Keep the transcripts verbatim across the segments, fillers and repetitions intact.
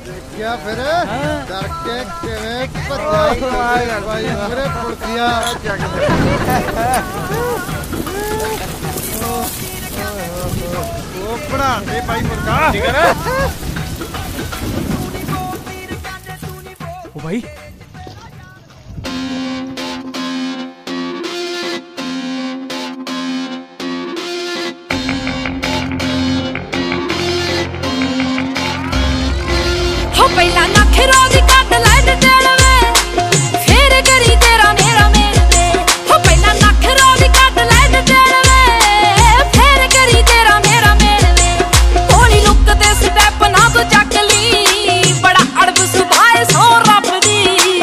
क्या फिर करके किवें भजाई भाई मेरे पुड़किया वो पढ़ा दे भाई मुर्गा ठीक है ना ओ भाई पहला नखरा दी कट लैट टेड़वे फिर करी तेरा मेरा मेल वे हो पहला नखरा दी कट लैट टेड़वे फिर करी तेरा मेरा मेल वे होली लुक ते स्टेप ना तू चक ली बड़ा अड़ब सुभाए सो रब दी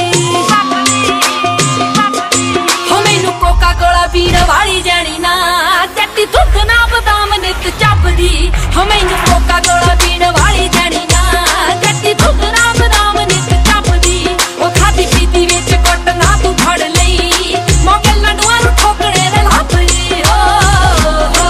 हो मैनू कोका कोला पीण वाली जानी ना चट्टी दुध ना बदाम नित चपदी हो मैनू कोका कोला पीण वाली जानी ना दुध ना बदाम नित चपदी ओ खादी पीती विच कुट ना तू फड़ लई मौके लड्डूआं नूं ठोकणे दे लापरी हो हो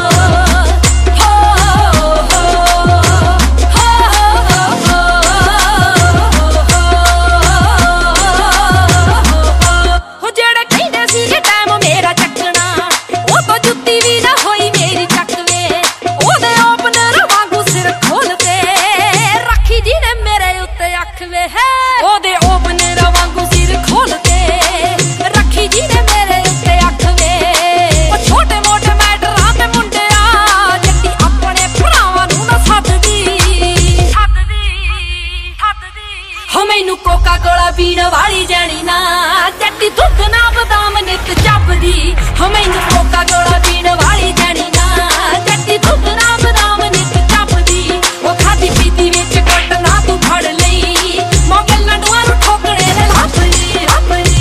हो जेड़े कहंदे सी टाइम मेरा चकना ओ तो जुत्ती भी ना होई मेरी चकवे ओदे ओपनर वांगू सिर खोलते रखी जी ने मेरे उत्ते अख वे है ओदे ओपनर वांगू सिर खोलते रखी जी ने मेरे उत्ते अख वे ओ छोटे मोटे मैटरां ते मुंडिया जट्टी अपने भरावां नूं ना सददी सददी सददी हो मैनू कोका कोला पीण वाली जानी ना जट्टी दुध ना बदाम नित चपदी हो मैनू कोका कोला पीण वाली जानी ना जट्टी दुध ना बदाम नित चपदी ओ खादी पीती विच कुट ना तू फड़ लई मौके लड्डूआं नूं ठोकणे दे लापरी लापरी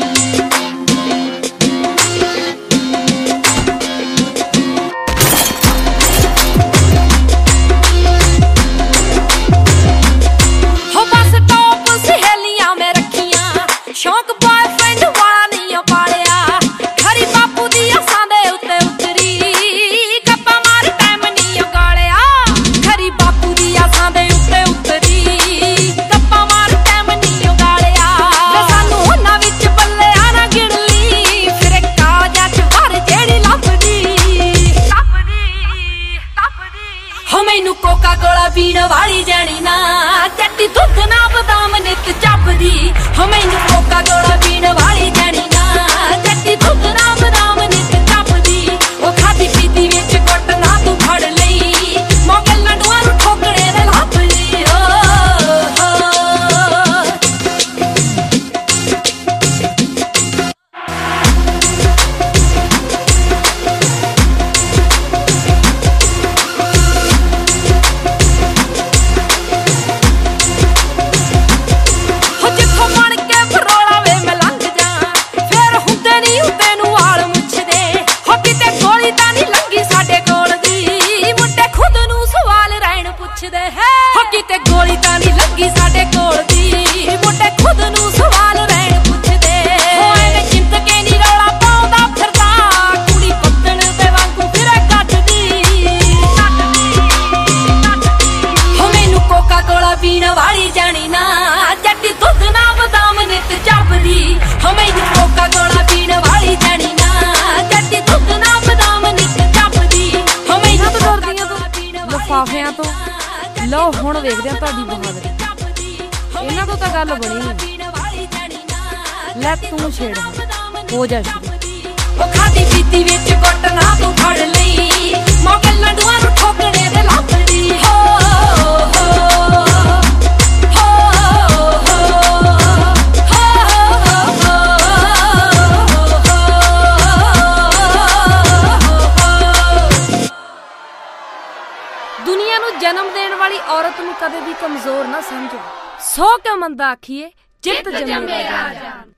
हो बस टॉप सहेलियां में रखियां शौक बॉयफ्रेंड वाला नहीं पालिया खरी बापू दी असां दे उत्ते उतरी गप्पा मार टाइम नहीं गालिया खरी बापू दी असां दे उत्ते उतरी गप्पा मार टाइम नहीं गालिया वे सानू उन्हां विच बल्लिया ना गिण ली फिर काजा च भर जेड़ी लभदी लभदी लभदी हो मैनू कोका कोला पीण वाली जानी ना चट्टी दुध ना बदाम नित चपदी हो मैनू कोका कोला पीण वाली जानी ना चट्टी दुध ना बदाम नित चपदी ओ खादी पीती विच कुट ना तू फड़ लई मौके लड्डूआं नूं ठोकणे दे लापरी हो हो जिੱਥੋਂ ਬਣ ਕੇ ਫਰੋਲਾ ਵੇ ਮੈਂ ਲੰਘ ਜਾ ਫੇਰ ਹੁੰਦੇ ਨਹੀਂ ਹੁੰਦੇ ਨੂੰ ਵਾਲ ਮੁੱਛਦੇ ਹੋ ਕਿਤੇ ਗੋਲੀ ਤਾਂ ਨਹੀਂ ਲੰਗੀ ਸਾਡੇ ਕੋਲ ਦੀ ਮੁੰਡੇ ਖੁਦ ਨੂੰ ਸਵਾਲ ਰਹਿਣ ਪੁੱਛਦੇ ਹੈ ਹੋ ਕਿਤੇ ਗੋਲੀ ਤਾਂ ਨਹੀਂ ਲੰਗੀ ਸਾਡੇ ਕੋਲ ਦੀ ਮੁੰਡੇ ਖੁਦ ਨੂੰ ਸਵਾਲ ਰਹਿਣ ਪੁੱਛਦੇ ਹੋ ਐਵੇਂ ਚਿੰਤ ਕੇ ਨਹੀਂ ਰੌਲਾ ਪਾਉਂਦਾ ਫਿਰਦਾ ਕੁੜੀ ਪੱਤਣ ਦੇ ਵਾਂਗੂ ਫਿਰੇ ਗੱਜਦੀ ਹੋ ਮੈਨੂੰ ਕੋਕਾ ਕੋਲਾ ਪੀਣ ਵਾਲੀ ਜਾਣੀ ਨਾ ਜੱਟੀ ਦੁੱਧ ਨਾ ਬਦਾਮ ਨਿਤ ਚਪਦੀ ਹੋ ਮੈਨੂੰ ਕੋਕਾ ਕੋਲਾ ਪੀਣ ਵਾਲੀ ਜਾਣੀ ਨਾ ਜੱਟੀ ਦੁੱਧ ਨਾ ਬਦਾਮ ਨਿਤ ਚਪਦੀ ਹੋ ਮੈਨੂੰ ਡਰਦੀਆਂ ਤੋਂ ਲਿਫਾਫਿਆਂ ਤੋਂ ਲਓ ਹੁਣ ਵੇਖਦੇ ਆ ਤੁਹਾਡੀ ਬਹਾਦਰੀ ਇਹਨਾਂ ਤੋਂ ਤਾਂ ਗੱਲ ਬਣੀ ਨਹੀਂ ਲੈ ਤੂੰ ਛੇੜ ਹੋ ਜਾ ਸ਼ੁਰੂ ਉਹ ਖਾਦੀ ਪੀਤੀ ਵਿੱਚ ਕੁੱਟ ਨਾ ਤੂੰ ਫੜ ਲਈ ਮੌਕੇ ਲੰਡੂਆਂ ਨੂੰ ਠੋਕਣੇ ਦੇ ਲਾਪਰੀ ਹੋ ਦੁਨੀਆ ਨੂੰ ਜਨਮ ਦੇਣ ਵਾਲੀ ਔਰਤ ਨੂੰ ਕਦੇ ਵੀ ਕਮਜ਼ੋਰ ਨਾ ਸਮਝੋ ਸੋ ਕਿਉਂ ਮੰਦਾ ਆਖੀਏ ਜਿੱਤ ਜੰਮੇ ਰਾਜਾਨ।